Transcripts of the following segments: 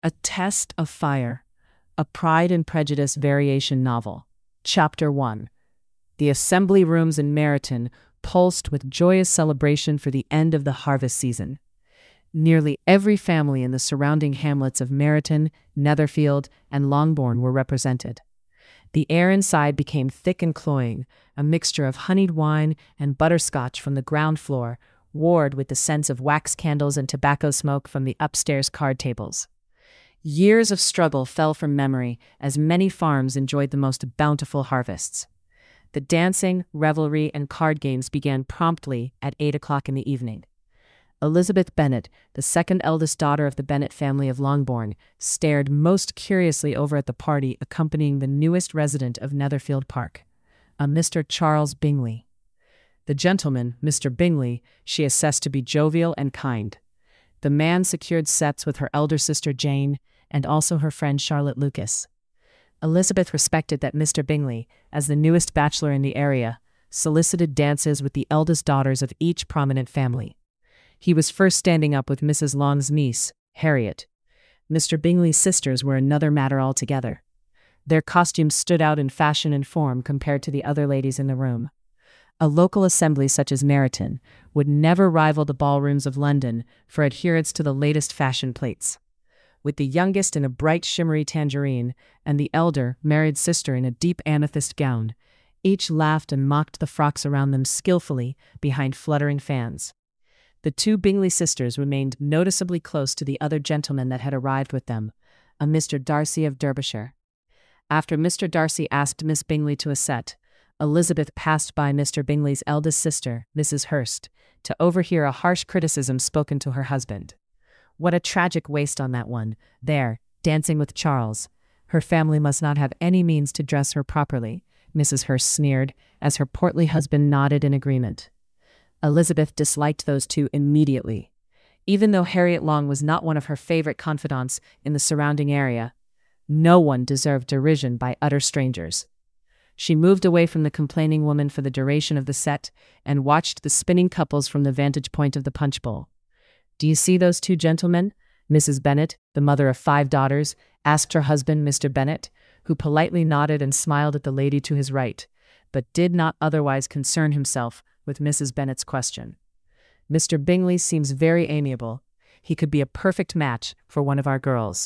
A Test of Fire, a Pride and Prejudice variation novel. Chapter 1. The assembly rooms in Meryton pulsed with joyous celebration for the end of the harvest season. Nearly every family in the surrounding hamlets of Meryton, Netherfield, and Longbourn were represented. The air inside became thick and cloying, a mixture of honeyed wine and butterscotch from the ground floor, warred with the scents of wax candles and tobacco smoke from the upstairs card tables. Years of struggle fell from memory as many farms enjoyed the most bountiful harvests. The dancing, revelry, and card games began promptly at 8 o'clock in the evening. Elizabeth Bennet, the second eldest daughter of the Bennet family of Longbourn, stared most curiously over at the party accompanying the newest resident of Netherfield Park, a Mr. Charles Bingley. The gentleman, Mr. Bingley, she assessed to be jovial and kind. The man secured sets with her elder sister Jane, and also her friend Charlotte Lucas. Elizabeth respected that Mr. Bingley, as the newest bachelor in the area, solicited dances with the eldest daughters of each prominent family. He was first standing up with Mrs. Long's niece, Harriet. Mr. Bingley's sisters were another matter altogether. Their costumes stood out in fashion and form compared to the other ladies in the room. A local assembly such as Meryton would never rival the ballrooms of London for adherence to the latest fashion plates. With the youngest in a bright shimmery tangerine, and the elder, married sister in a deep amethyst gown, each laughed and mocked the frocks around them skillfully behind fluttering fans. The two Bingley sisters remained noticeably close to the other gentleman that had arrived with them, a Mr. Darcy of Derbyshire. After Mr. Darcy asked Miss Bingley to a set, Elizabeth passed by Mr. Bingley's eldest sister, Mrs. Hurst, to overhear a harsh criticism spoken to her husband. What a tragic waste on that one, there, dancing with Charles. Her family must not have any means to dress her properly, Mrs. Hurst sneered, as her portly husband nodded in agreement. Elizabeth disliked those two immediately. Even though Harriet Long was not one of her favorite confidants in the surrounding area, no one deserved derision by utter strangers. She moved away from the complaining woman for the duration of the set and watched the spinning couples from the vantage point of the punch bowl. "Do you see those two gentlemen?" Mrs. Bennet, the mother of 5 daughters, asked her husband, Mr. Bennet, who politely nodded and smiled at the lady to his right, but did not otherwise concern himself with Mrs. Bennet's question. "Mr. Bingley seems very amiable. He could be a perfect match for one of our girls."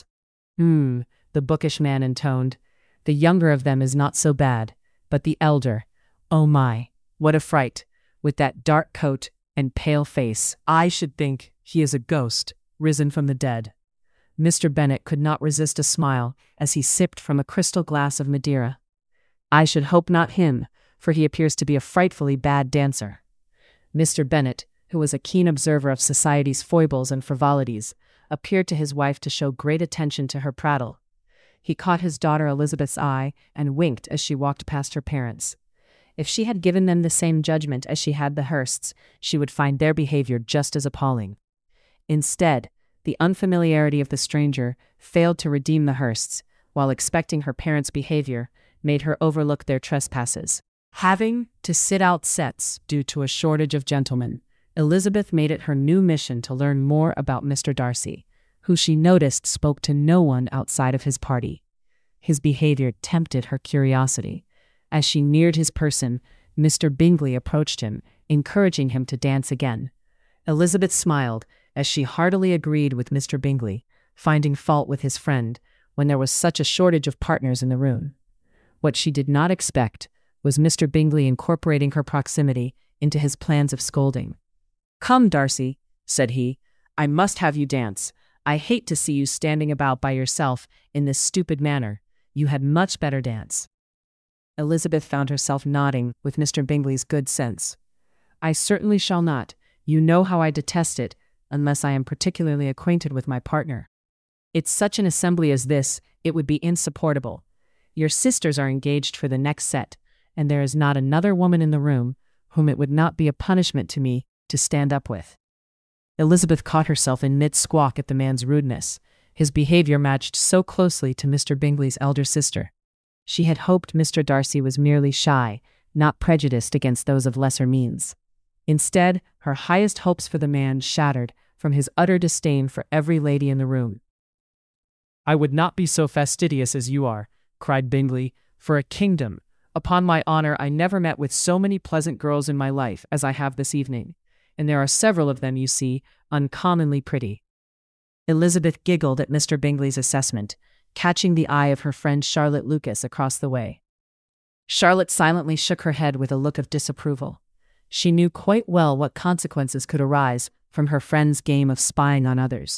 The bookish man intoned. "The younger of them is not so bad, but the elder, oh my, what a fright, with that dark coat and pale face. I should think he is a ghost, risen from the dead." Mr. Bennet could not resist a smile as he sipped from a crystal glass of Madeira. "I should hope not him, for he appears to be a frightfully bad dancer." Mr. Bennet, who was a keen observer of society's foibles and frivolities, appeared to his wife to show great attention to her prattle. He caught his daughter Elizabeth's eye and winked as she walked past her parents. If she had given them the same judgment as she had the Hursts, she would find their behavior just as appalling. Instead, the unfamiliarity of the stranger failed to redeem the Hursts, while expecting her parents' behavior made her overlook their trespasses. Having to sit out sets due to a shortage of gentlemen, Elizabeth made it her new mission to learn more about Mr. Darcy, who she noticed spoke to no one outside of his party. His behavior tempted her curiosity. As she neared his person, Mr. Bingley approached him, encouraging him to dance again. Elizabeth smiled as she heartily agreed with Mr. Bingley, finding fault with his friend when there was such a shortage of partners in the room. What she did not expect was Mr. Bingley incorporating her proximity into his plans of scolding. "Come, Darcy," said he, "I must have you dance. I hate to see you standing about by yourself in this stupid manner. You had much better dance." Elizabeth found herself nodding with Mr. Bingley's good sense. "I certainly shall not. You know how I detest it, unless I am particularly acquainted with my partner. It's such an assembly as this, it would be insupportable. Your sisters are engaged for the next set, and there is not another woman in the room whom it would not be a punishment to me to stand up with." Elizabeth caught herself in mid-squawk at the man's rudeness. His behavior matched so closely to Mr. Bingley's elder sister. She had hoped Mr. Darcy was merely shy, not prejudiced against those of lesser means. Instead, her highest hopes for the man shattered from his utter disdain for every lady in the room. "I would not be so fastidious as you are," cried Bingley, "for a kingdom. Upon my honor, I never met with so many pleasant girls in my life as I have this evening, and there are several of them, you see, uncommonly pretty." Elizabeth giggled at Mr. Bingley's assessment, catching the eye of her friend Charlotte Lucas across the way. Charlotte silently shook her head with a look of disapproval. She knew quite well what consequences could arise from her friend's game of spying on others.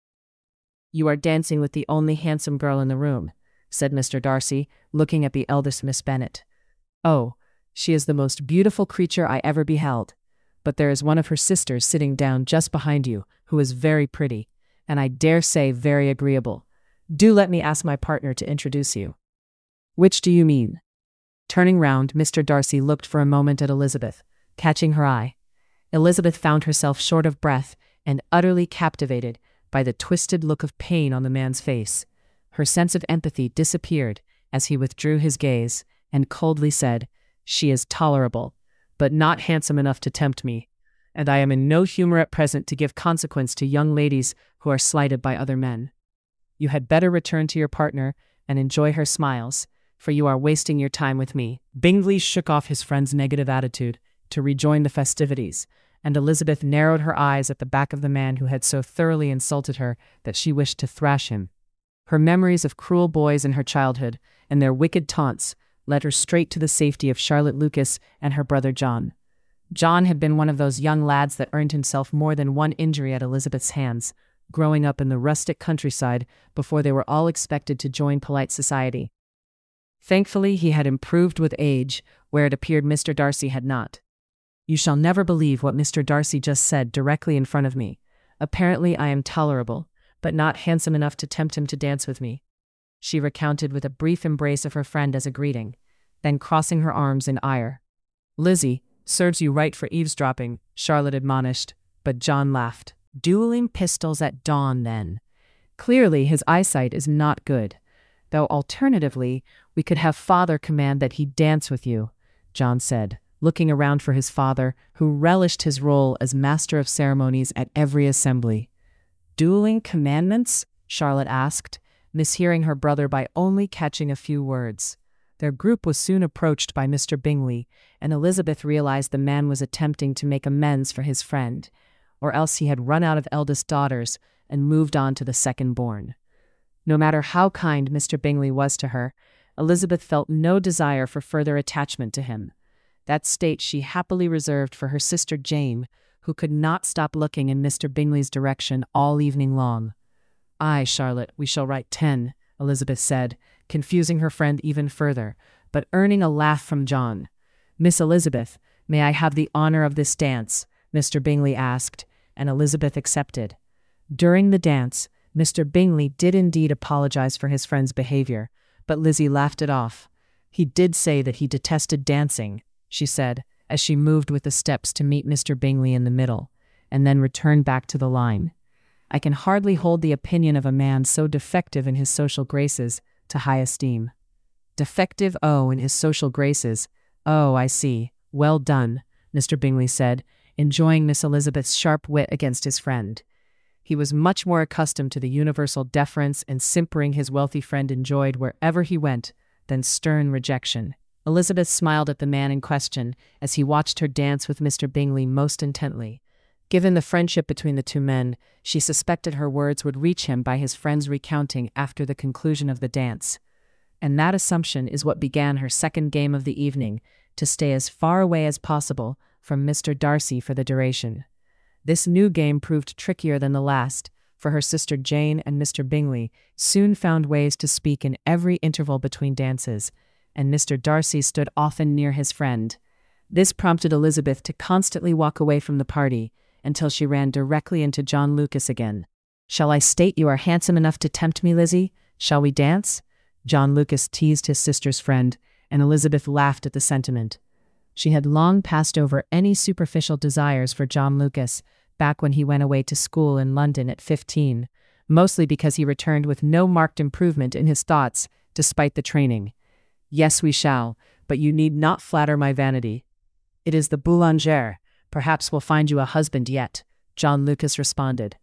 "You are dancing with the only handsome girl in the room," said Mr. Darcy, looking at the eldest Miss Bennet. "Oh, she is the most beautiful creature I ever beheld. But there is one of her sisters sitting down just behind you, who is very pretty, and I dare say very agreeable. Do let me ask my partner to introduce you." "Which do you mean?" Turning round, Mr. Darcy looked for a moment at Elizabeth, catching her eye. Elizabeth found herself short of breath and utterly captivated by the twisted look of pain on the man's face. Her sense of empathy disappeared as he withdrew his gaze and coldly said, "She is tolerable, but not handsome enough to tempt me, and I am in no humor at present to give consequence to young ladies who are slighted by other men. You had better return to your partner and enjoy her smiles, for you are wasting your time with me." Bingley shook off his friend's negative attitude to rejoin the festivities, and Elizabeth narrowed her eyes at the back of the man who had so thoroughly insulted her that she wished to thrash him. Her memories of cruel boys in her childhood and their wicked taunts led her straight to the safety of Charlotte Lucas and her brother John. John had been one of those young lads that earned himself more than one injury at Elizabeth's hands, growing up in the rustic countryside before they were all expected to join polite society. Thankfully, he had improved with age, where it appeared Mr. Darcy had not. "You shall never believe what Mr. Darcy just said directly in front of me. Apparently I am tolerable, but not handsome enough to tempt him to dance with me," she recounted with a brief embrace of her friend as a greeting, then crossing her arms in ire. "Lizzie, serves you right for eavesdropping," Charlotte admonished, but John laughed. "Dueling pistols at dawn, then. Clearly his eyesight is not good, though alternatively we could have father command that he dance with you," John said, looking around for his father, who relished his role as master of ceremonies at every assembly. "Dueling commandments?" Charlotte asked, mishearing her brother by only catching a few words. Their group was soon approached by Mr. Bingley, and Elizabeth realized the man was attempting to make amends for his friend, or else he had run out of eldest daughters and moved on to the second-born. No matter how kind Mr. Bingley was to her, Elizabeth felt no desire for further attachment to him. That state she happily reserved for her sister Jane, who could not stop looking in Mr. Bingley's direction all evening long. "Aye, Charlotte, we shall write 10, Elizabeth said, confusing her friend even further, but earning a laugh from John. "Miss Elizabeth, may I have the honor of this dance?" Mr. Bingley asked, and Elizabeth accepted. During the dance, Mr. Bingley did indeed apologize for his friend's behavior, but Lizzie laughed it off. "He did say that he detested dancing," she said, as she moved with the steps to meet Mr. Bingley in the middle, and then returned back to the line. "I can hardly hold the opinion of a man so defective in his social graces to high esteem." "Defective, in his social graces. Oh, I see. Well done," Mr. Bingley said, enjoying Miss Elizabeth's sharp wit against his friend. He was much more accustomed to the universal deference and simpering his wealthy friend enjoyed wherever he went than stern rejection. Elizabeth smiled at the man in question as he watched her dance with Mr. Bingley most intently. Given the friendship between the two men, she suspected her words would reach him by his friend's recounting after the conclusion of the dance. And that assumption is what began her second game of the evening, to stay as far away as possible from Mr. Darcy for the duration. This new game proved trickier than the last, for her sister Jane and Mr. Bingley soon found ways to speak in every interval between dances, and Mr. Darcy stood often near his friend. This prompted Elizabeth to constantly walk away from the party until she ran directly into John Lucas again. "Shall I state you are handsome enough to tempt me, Lizzie? Shall we dance?" John Lucas teased his sister's friend, and Elizabeth laughed at the sentiment. She had long passed over any superficial desires for John Lucas back when he went away to school in London at 15, mostly because he returned with no marked improvement in his thoughts despite the training. "Yes, we shall, but you need not flatter my vanity. It is the boulanger. Perhaps we'll find you a husband yet," John Lucas responded.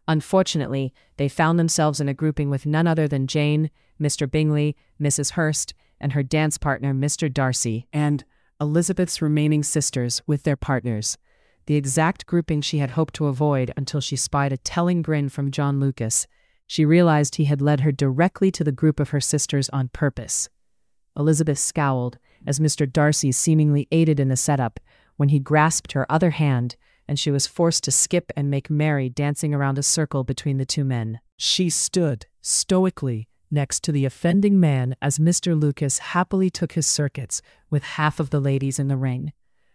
Unfortunately, they found themselves in a grouping with none other than Jane, Mr. Bingley, Mrs. Hurst, and her dance partner, Mr. Darcy, and Elizabeth's remaining sisters with their partners. The exact grouping she had hoped to avoid until she spied a telling grin from John Lucas. She realized he had led her directly to the group of her sisters on purpose. Elizabeth scowled as Mr. Darcy seemingly aided in the setup when he grasped her other hand, and she was forced to skip and make merry dancing around a circle between the two men. She stood stoically next to the offending man as Mr. Lucas happily took his circuits with half of the ladies in the ring.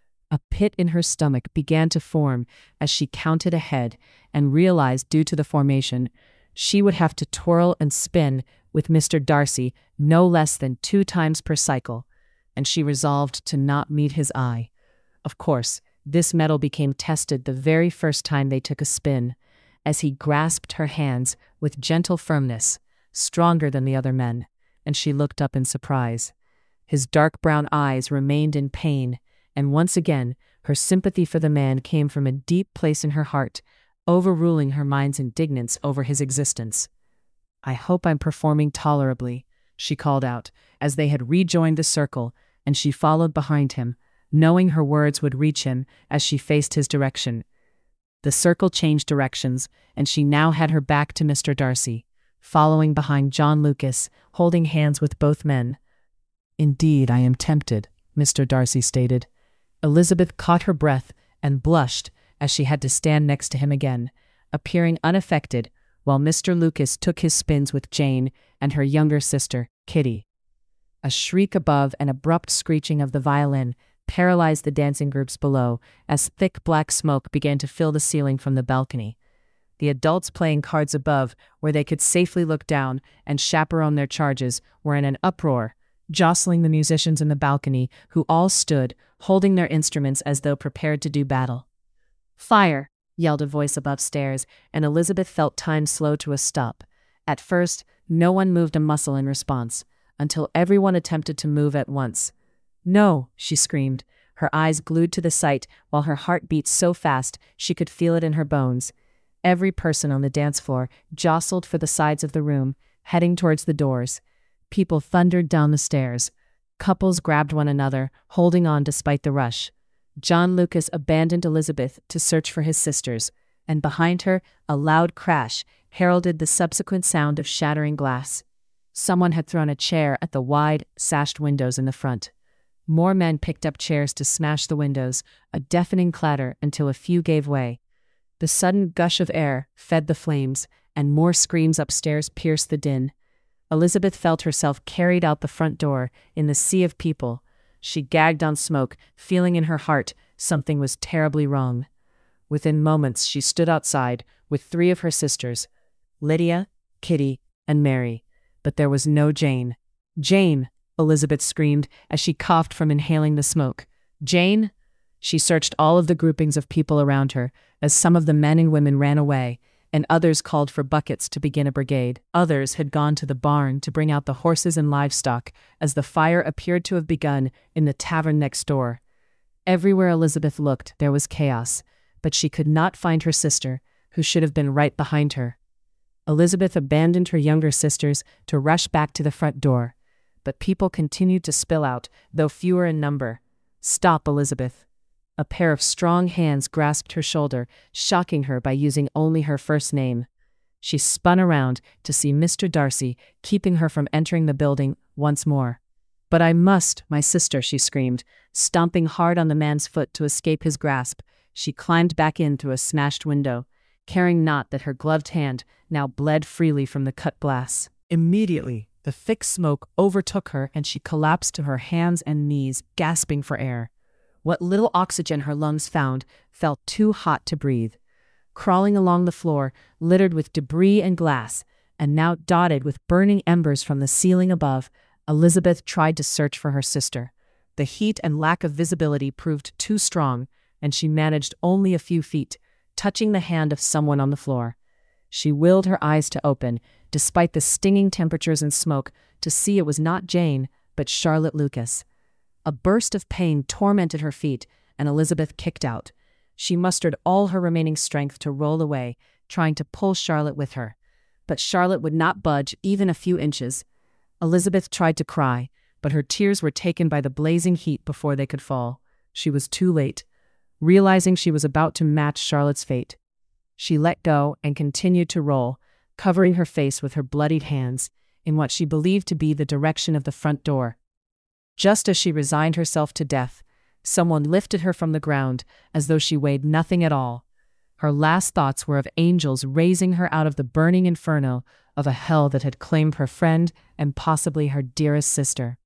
A pit in her stomach began to form as she counted ahead and realized, due to the formation, she would have to twirl and spin with Mr. Darcy no less than 2 times per cycle, and she resolved to not meet his eye. Of course, this mettle became tested the very first time they took a spin, as he grasped her hands with gentle firmness, stronger than the other men, and she looked up in surprise. His dark brown eyes remained in pain, and once again her sympathy for the man came from a deep place in her heart, overruling her mind's indignance over his existence. "I hope I'm performing tolerably," she called out, as they had rejoined the circle, and she followed behind him, knowing her words would reach him as she faced his direction. The circle changed directions, and she now had her back to Mr. Darcy, following behind John Lucas, holding hands with both men. "Indeed, I am tempted," Mr. Darcy stated. Elizabeth caught her breath and blushed as she had to stand next to him again, appearing unaffected, while Mr. Lucas took his spins with Jane and her younger sister, Kitty. A shriek above and abrupt screeching of the violin paralyzed the dancing groups below as thick black smoke began to fill the ceiling from the balcony. The adults playing cards above, where they could safely look down and chaperone their charges, were in an uproar, jostling the musicians in the balcony, who all stood, holding their instruments as though prepared to do battle. "Fire!" yelled a voice above stairs, and Elizabeth felt time slow to a stop. At first, no one moved a muscle in response, until everyone attempted to move at once. "No!" she screamed, her eyes glued to the sight while her heart beat so fast she could feel it in her bones. Every person on the dance floor jostled for the sides of the room, heading towards the doors. People thundered down the stairs. Couples grabbed one another, holding on despite the rush. John Lucas abandoned Elizabeth to search for his sisters, and behind her, a loud crash heralded the subsequent sound of shattering glass. Someone had thrown a chair at the wide, sashed windows in the front. More men picked up chairs to smash the windows, a deafening clatter until a few gave way. The sudden gush of air fed the flames, and more screams upstairs pierced the din. Elizabeth felt herself carried out the front door in the sea of people. She gagged on smoke, feeling in her heart something was terribly wrong. Within moments she stood outside with 3 of her sisters, Lydia, Kitty, and Mary. But there was no Jane. "Jane!" Elizabeth screamed as she coughed from inhaling the smoke. "Jane?" She searched all of the groupings of people around her, as some of the men and women ran away, and others called for buckets to begin a brigade. Others had gone to the barn to bring out the horses and livestock, as the fire appeared to have begun in the tavern next door. Everywhere Elizabeth looked, there was chaos, but she could not find her sister, who should have been right behind her. Elizabeth abandoned her younger sisters to rush back to the front door, but people continued to spill out, though fewer in number. "Stop, Elizabeth." A pair of strong hands grasped her shoulder, shocking her by using only her first name. She spun around to see Mr. Darcy, keeping her from entering the building once more. "But I must, my sister," she screamed, stomping hard on the man's foot to escape his grasp. She climbed back in through a smashed window, caring not that her gloved hand now bled freely from the cut glass. Immediately, the thick smoke overtook her and she collapsed to her hands and knees, gasping for air. What little oxygen her lungs found felt too hot to breathe. Crawling along the floor, littered with debris and glass, and now dotted with burning embers from the ceiling above, Elizabeth tried to search for her sister. The heat and lack of visibility proved too strong, and she managed only a few feet, touching the hand of someone on the floor. She willed her eyes to open, despite the stinging temperatures and smoke, to see it was not Jane, but Charlotte Lucas. A burst of pain tormented her feet, and Elizabeth kicked out. She mustered all her remaining strength to roll away, trying to pull Charlotte with her. But Charlotte would not budge even a few inches. Elizabeth tried to cry, but her tears were taken by the blazing heat before they could fall. She was too late. Realizing she was about to match Charlotte's fate, she let go and continued to roll, covering her face with her bloodied hands, in what she believed to be the direction of the front door. Just as she resigned herself to death, someone lifted her from the ground as though she weighed nothing at all. Her last thoughts were of angels raising her out of the burning inferno of a hell that had claimed her friend and possibly her dearest sister.